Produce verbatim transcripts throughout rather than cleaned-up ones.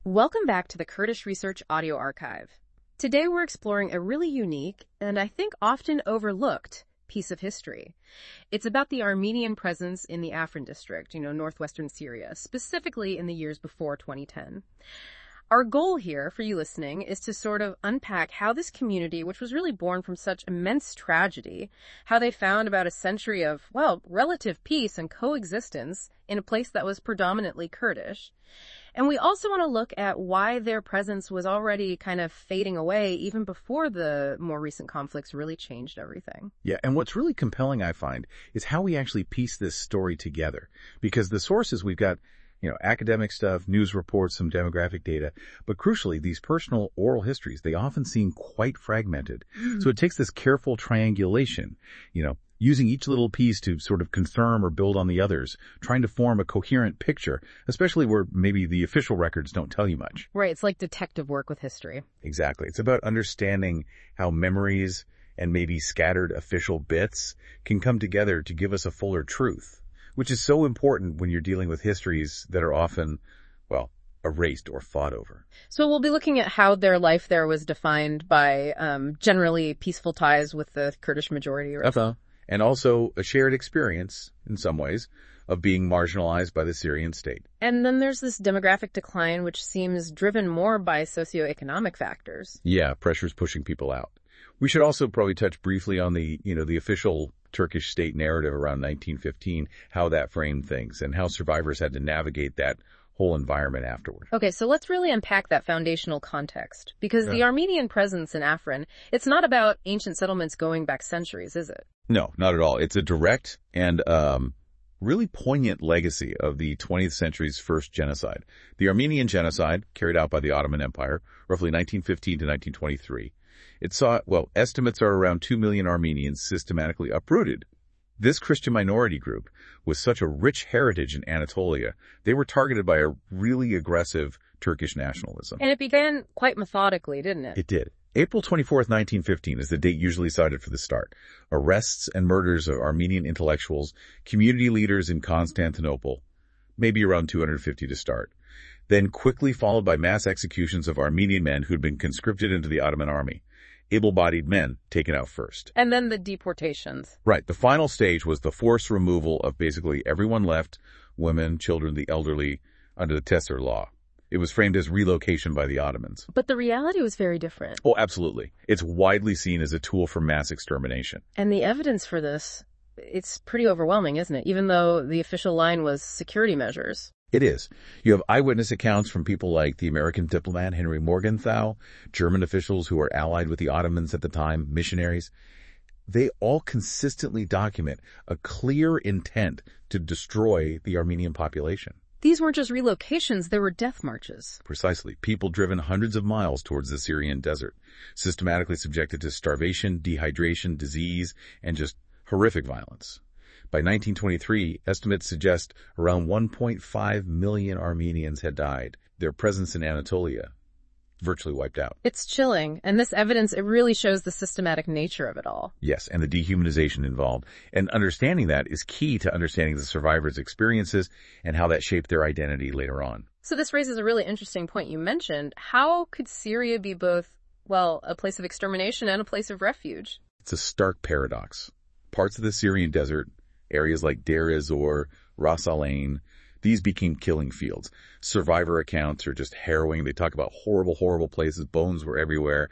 Welcome back to the Kurdish Research Audio Archive. Today we're exploring a really unique and I think often overlooked piece of history. It's about the Armenian presence in the Afrin district, you know, northwestern Syria, specifically in the years before twenty ten. Our goal here for you listening is to sort of unpack how this community, which was really born from such immense tragedy, how they found about a century of, well, relative peace and coexistence in a place that was predominantly Kurdish. And we also want to look at why their presence was already kind of fading away even before the more recent conflicts really changed everything. Yeah, and what's really compelling, I find, is how we actually piece this story together. Because the sources we've got, you know, academic stuff, news reports, some demographic data, but crucially, these personal oral histories, they often seem quite fragmented. Mm-hmm. So it takes this careful triangulation, you know, using each little piece to sort of confirm or build on the others, trying to form a coherent picture, especially where maybe the official records don't tell you much. Right, it's like detective work with history. Exactly. It's about understanding how memories and maybe scattered official bits can come together to give us a fuller truth, which is so important when you're dealing with histories that are often, well, erased or fought over. So we'll be looking at how their life there was defined by um, generally peaceful ties with the Kurdish majority. Right? Uh-huh. And also a shared experience, in some ways, of being marginalized by the Syrian state. And then there's this demographic decline, which seems driven more by socioeconomic factors. Yeah, pressures pushing people out. We should also probably touch briefly on the, you know, the official Turkish state narrative around nineteen fifteen, how that framed things, and how survivors had to navigate that whole environment afterward. Okay, so let's really unpack that foundational context. Because Yeah. the Armenian presence in Afrin, it's not about ancient settlements going back centuries, is it? No, not at all. It's a direct and um, really poignant legacy of the twentieth century's first genocide. The Armenian genocide, carried out by the Ottoman Empire, roughly nineteen fifteen to nineteen twenty-three. It saw, well, estimates are around two million Armenians systematically uprooted. This Christian minority group, with such a rich heritage in Anatolia, they were targeted by a really aggressive Turkish nationalism. And it began quite methodically, didn't it? It did. April twenty-fourth, nineteen fifteen is the date usually cited for the start. Arrests and murders of Armenian intellectuals, community leaders in Constantinople, maybe around two hundred fifty to start. Then quickly followed by mass executions of Armenian men who'd been conscripted into the Ottoman army. Able-bodied men taken out first. And then the deportations. Right. The final stage was the forced removal of basically everyone left, women, children, the elderly, under the Tesser law. It was framed as relocation by the Ottomans. But the reality was very different. Oh, absolutely. It's widely seen as a tool for mass extermination. And the evidence for this, it's pretty overwhelming, isn't it? Even though the official line was security measures. It is. You have eyewitness accounts from people like the American diplomat Henry Morgenthau, German officials who were allied with the Ottomans at the time, missionaries. They all consistently document a clear intent to destroy the Armenian population. These weren't just relocations, they were death marches. Precisely. People driven hundreds of miles towards the Syrian desert, systematically subjected to starvation, dehydration, disease, and just horrific violence. By nineteen twenty-three, estimates suggest around one point five million Armenians had died. Their presence in Anatolia virtually wiped out. It's chilling, and this evidence, it really shows the systematic nature of it all. Yes, and the dehumanization involved. And understanding that is key to understanding the survivors' experiences and how that shaped their identity later on. So this raises a really interesting point you mentioned. How could Syria be both, well, a place of extermination and a place of refuge? It's a stark paradox. Parts of the Syrian desert, areas like Deir ez-Zor, Ras al-Ain, these became killing fields. Survivor accounts are just harrowing. They talk about horrible, horrible places. Bones were everywhere.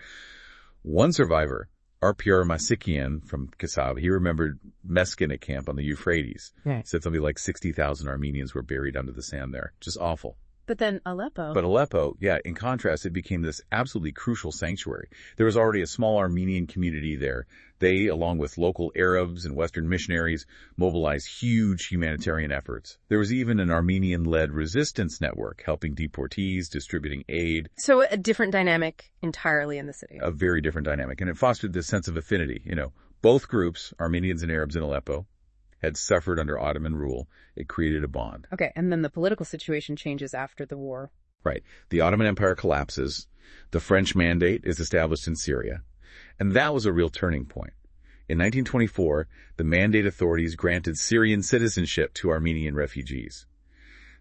One survivor, Arpiyar Masikian from Kasab, he remembered Meskineh camp on the Euphrates. Right. Said something like sixty thousand Armenians were buried under the sand there. Just awful. But then Aleppo. But Aleppo, yeah, in contrast, it became this absolutely crucial sanctuary. There was already a small Armenian community there. They, along with local Arabs and Western missionaries, mobilized huge humanitarian efforts. There was even an Armenian-led resistance network helping deportees, distributing aid. So a different dynamic entirely in the city. A very different dynamic. And it fostered this sense of affinity. You know, both groups, Armenians and Arabs in Aleppo, had suffered under Ottoman rule. It created a bond. Okay, and then the political situation changes after the war. Right. The Ottoman Empire collapses. The French mandate is established in Syria. And that was a real turning point. In nineteen twenty-four, the Mandate authorities granted Syrian citizenship to Armenian refugees.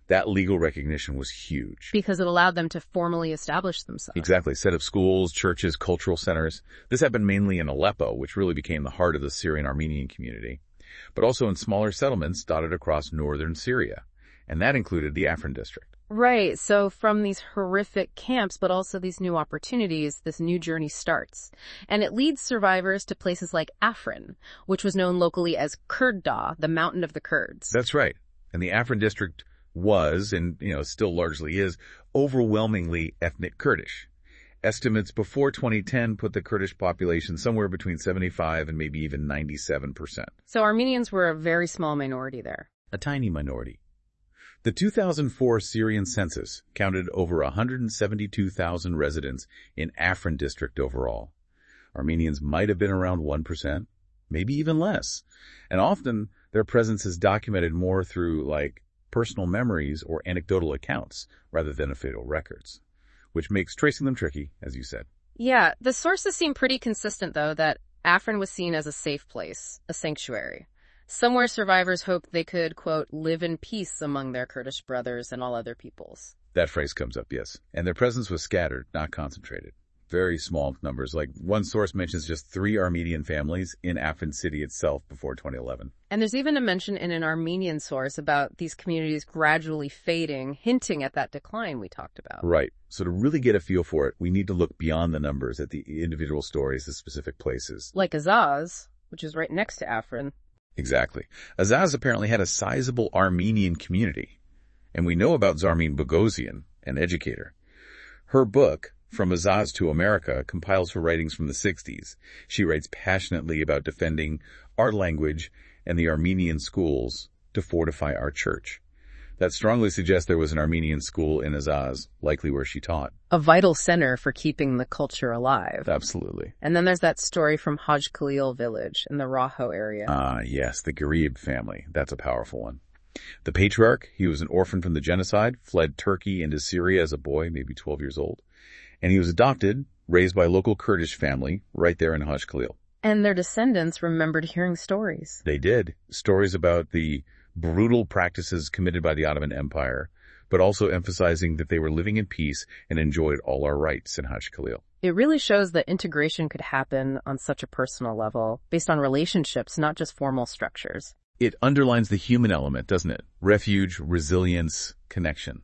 That legal recognition was huge. Because it allowed them to formally establish themselves. Exactly. Set up schools, churches, cultural centers. This happened mainly in Aleppo, which really became the heart of the Syrian Armenian community, but also in smaller settlements dotted across northern Syria. And that included the Afrin district. Right. So from these horrific camps, but also these new opportunities, this new journey starts. And it leads survivors to places like Afrin, which was known locally as Kurd Dagh, the mountain of the Kurds. That's right. And the Afrin district was, and you know, still largely is, overwhelmingly ethnic Kurdish. Estimates before twenty ten put the Kurdish population somewhere between seventy-five and maybe even ninety-seven percent. So Armenians were a very small minority there. A tiny minority. The two thousand four Syrian census counted over one hundred seventy-two thousand residents in Afrin district overall. Armenians might have been around one percent, maybe even less. And often their presence is documented more through, like, personal memories or anecdotal accounts rather than official records, which makes tracing them tricky, as you said. Yeah, the sources seem pretty consistent, though, that Afrin was seen as a safe place, a sanctuary. Somewhere survivors hoped they could, quote, live in peace among their Kurdish brothers and all other peoples. That phrase comes up, yes. And their presence was scattered, not concentrated. Very small numbers. Like, one source mentions just three Armenian families in Afrin city itself before twenty eleven. And there's even a mention in an Armenian source about these communities gradually fading, hinting at that decline we talked about. Right. So to really get a feel for it, we need to look beyond the numbers at the individual stories, the specific places. Like Azaz, which is right next to Afrin. Exactly. Azaz apparently had a sizable Armenian community. And we know about Zarmin Bogosian, an educator. Her book, From Azaz to America, compiles her writings from the sixties. She writes passionately about defending our language and the Armenian schools to fortify our church. That strongly suggests there was an Armenian school in Azaz, likely where she taught. A vital center for keeping the culture alive. Absolutely. And then there's that story from Haj Khalil village in the Raho area. Ah, yes, the Garib family. That's a powerful one. The patriarch, he was an orphan from the genocide, fled Turkey into Syria as a boy, maybe twelve years old. And he was adopted, raised by a local Kurdish family, right there in Haj Khalil. And their descendants remembered hearing stories. They did. Stories about the brutal practices committed by the Ottoman Empire, but also emphasizing that they were living in peace and enjoyed all our rights in Haj Khalil. It really shows that integration could happen on such a personal level, based on relationships, not just formal structures. It underlines the human element, doesn't it? Refuge, resilience, connection.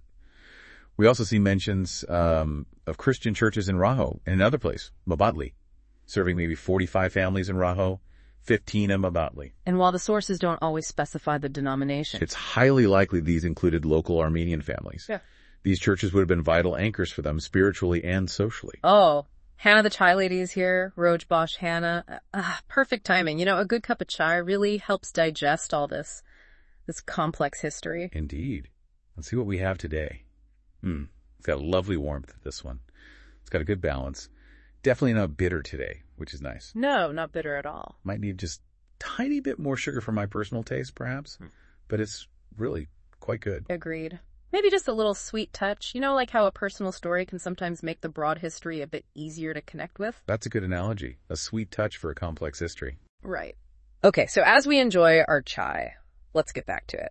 We also see mentions um, of Christian churches in Raho and another place, Mabatli, serving maybe forty-five families in Raho, fifteen in Mabatli. And while the sources don't always specify the denomination, it's highly likely these included local Armenian families. Yeah. These churches would have been vital anchors for them spiritually and socially. Oh, Hannah the Chai Lady is here. Roj Bosch Hannah. Ah, perfect timing. You know, a good cup of chai really helps digest all this, this complex history. Indeed. Let's see what we have today. Hmm. It's got a lovely warmth, this one. It's got a good balance. Definitely not bitter today, which is nice. No, not bitter at all. Might need just a tiny bit more sugar for my personal taste, perhaps. Hmm. But it's really quite good. Agreed. Maybe just a little sweet touch. You know, like how a personal story can sometimes make the broad history a bit easier to connect with? That's a good analogy. A sweet touch for a complex history. Right. Okay, so as we enjoy our chai, let's get back to it.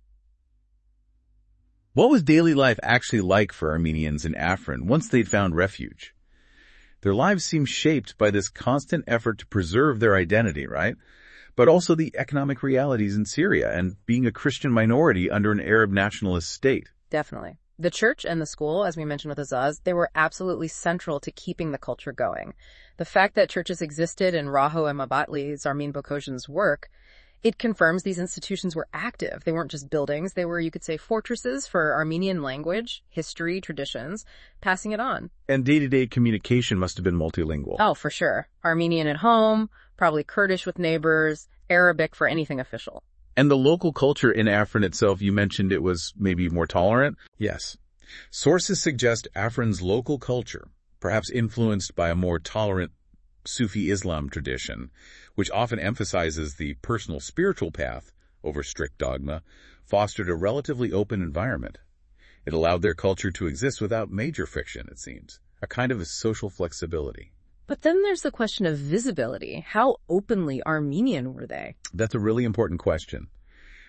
What was daily life actually like for Armenians in Afrin once they'd found refuge? Their lives seem shaped by this constant effort to preserve their identity, right? But also the economic realities in Syria and being a Christian minority under an Arab nationalist state. Definitely. The church and the school, as we mentioned with Azaz, they were absolutely central to keeping the culture going. The fact that churches existed in Raho and Mabatli, Zarmin Bogosian's work, it confirms these institutions were active. They weren't just buildings. They were, you could say, fortresses for Armenian language, history, traditions, passing it on. And day-to-day communication must have been multilingual. Oh, for sure. Armenian at home, probably Kurdish with neighbors, Arabic for anything official. And the local culture in Afrin itself, you mentioned it was maybe more tolerant? Yes. Sources suggest Afrin's local culture, perhaps influenced by a more tolerant Sufi Islam tradition, which often emphasizes the personal spiritual path over strict dogma, fostered a relatively open environment. It allowed their culture to exist without major friction, it seems, a kind of a social flexibility. But then there's the question of visibility. How openly Armenian were they? That's a really important question.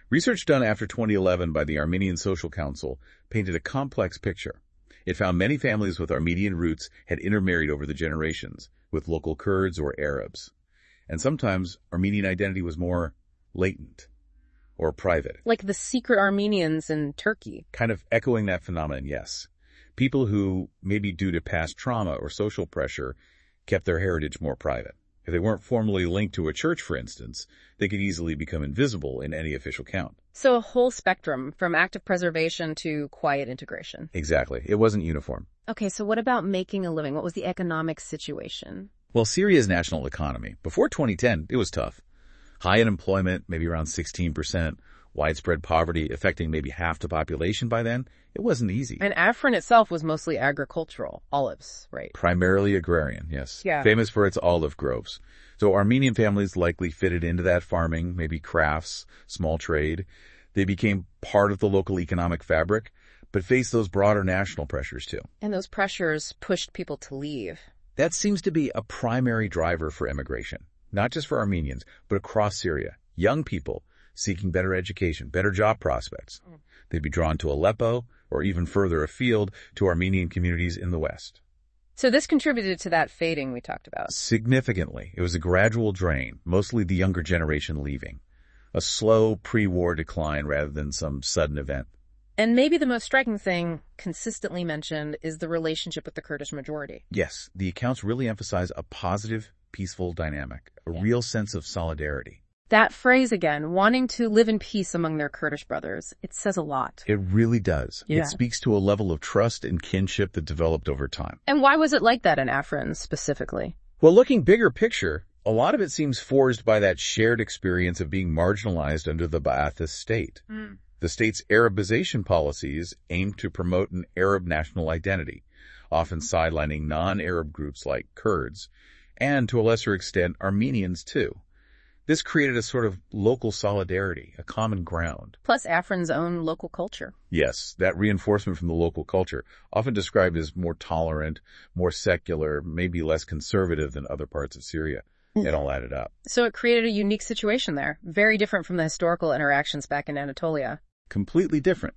Research done after twenty eleven by the Armenian Social Council painted a complex picture. It found many families with Armenian roots had intermarried over the generations with local Kurds or Arabs. And sometimes Armenian identity was more latent or private. Like the secret Armenians in Turkey. Kind of echoing that phenomenon, yes. People who, maybe due to past trauma or social pressure, kept their heritage more private. If they weren't formally linked to a church, for instance, they could easily become invisible in any official count. So a whole spectrum, from active preservation to quiet integration. Exactly. It wasn't uniform. Okay, so what about making a living? What was the economic situation? Well, Syria's national economy, before twenty ten, it was tough. High unemployment, maybe around sixteen percent, widespread poverty affecting maybe half the population by then. It wasn't easy. And Afrin itself was mostly agricultural, olives, right? Primarily agrarian, yes. Yeah. Famous for its olive groves. So Armenian families likely fitted into that farming, maybe crafts, small trade. They became part of the local economic fabric, but faced those broader national pressures too. And those pressures pushed people to leave. That seems to be a primary driver for immigration, not just for Armenians, but across Syria. Young people seeking better education, better job prospects. They'd be drawn to Aleppo or even further afield to Armenian communities in the West. So this contributed to that fading we talked about. Significantly. It was a gradual drain, mostly the younger generation leaving. A slow pre-war decline rather than some sudden event. And maybe the most striking thing consistently mentioned is the relationship with the Kurdish majority. Yes, the accounts really emphasize a positive, peaceful dynamic, a Yeah. real sense of solidarity. That phrase again, wanting to live in peace among their Kurdish brothers, it says a lot. It really does. Yeah. It speaks to a level of trust and kinship that developed over time. And why was it like that in Afrin specifically? Well, looking bigger picture, a lot of it seems forged by that shared experience of being marginalized under the Ba'athist state. Mm. The state's Arabization policies aim to promote an Arab national identity, often sidelining non-Arab groups like Kurds, and to a lesser extent, Armenians too. This created a sort of local solidarity, a common ground. Plus Afrin's own local culture. Yes, that reinforcement from the local culture, often described as more tolerant, more secular, maybe less conservative than other parts of Syria. It all added up. So it created a unique situation there, very different from the historical interactions back in Anatolia. Completely different.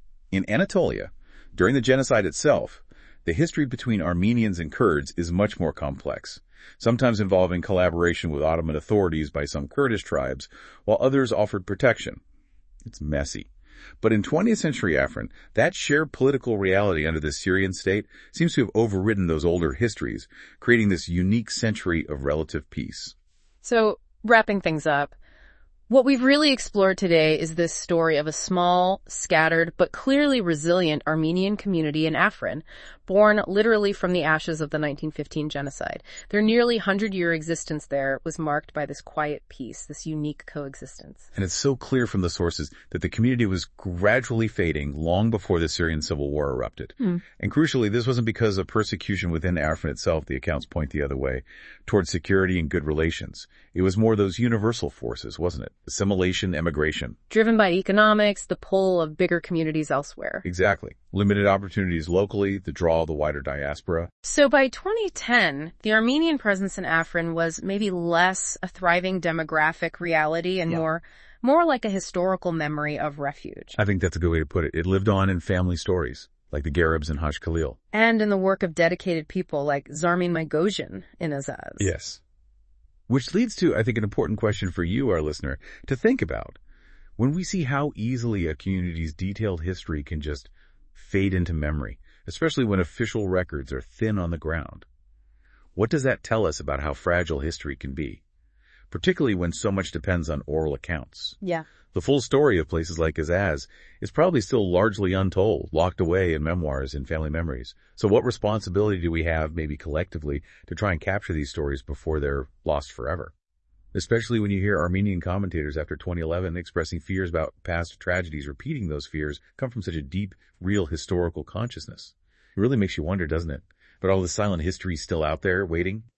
In Anatolia, during the genocide itself, the history between Armenians and Kurds is much more complex, sometimes involving collaboration with Ottoman authorities by some Kurdish tribes, while others offered protection. It's messy. But in twentieth century Afrin, that shared political reality under the Syrian state seems to have overridden those older histories, creating this unique century of relative peace. So, wrapping things up, what we've really explored today is this story of a small, scattered, but clearly resilient Armenian community in Afrin, born literally from the ashes of the nineteen fifteen genocide. Their nearly hundred-year existence there was marked by this quiet peace, this unique coexistence. And it's so clear from the sources that the community was gradually fading long before the Syrian civil war erupted. Hmm. And crucially, this wasn't because of persecution within Afrin itself. The accounts point the other way, towards security and good relations. It was more those universal forces, wasn't it? Assimilation, emigration. Driven by economics, the pull of bigger communities elsewhere. Exactly. Limited opportunities locally, the draw of the wider diaspora. So by twenty ten, the Armenian presence in Afrin was maybe less a thriving demographic reality and Yeah. more more like a historical memory of refuge. I think that's a good way to put it. It lived on in family stories, like the Garibs and Haj Khalil. And in the work of dedicated people like Zarmin Maigozhin in Azaz. Yes. Which leads to, I think, an important question for you, our listener, to think about. When we see how easily a community's detailed history can just fade into memory, especially when official records are thin on the ground, what does that tell us about how fragile history can be? Particularly when so much depends on oral accounts. Yeah. The full story of places like Azaz is probably still largely untold, locked away in memoirs and family memories. So what responsibility do we have, maybe collectively, to try and capture these stories before they're lost forever? Especially when you hear Armenian commentators after twenty eleven expressing fears about past tragedies, repeating those fears come from such a deep, real historical consciousness. It really makes you wonder, doesn't it? But all the silent history is still out there waiting.